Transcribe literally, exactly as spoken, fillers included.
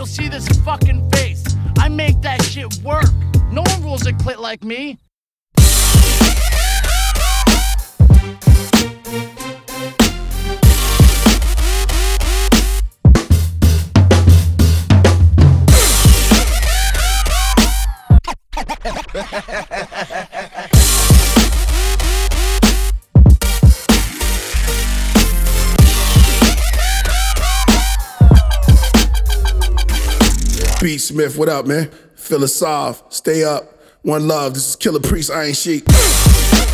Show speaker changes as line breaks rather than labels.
you'll see this fucking face. I make that shit work. No one rules a clit like me.
B Smith, what up, man? Philosoph, stay up. One love, this is Killer Priest, Iron Sheik.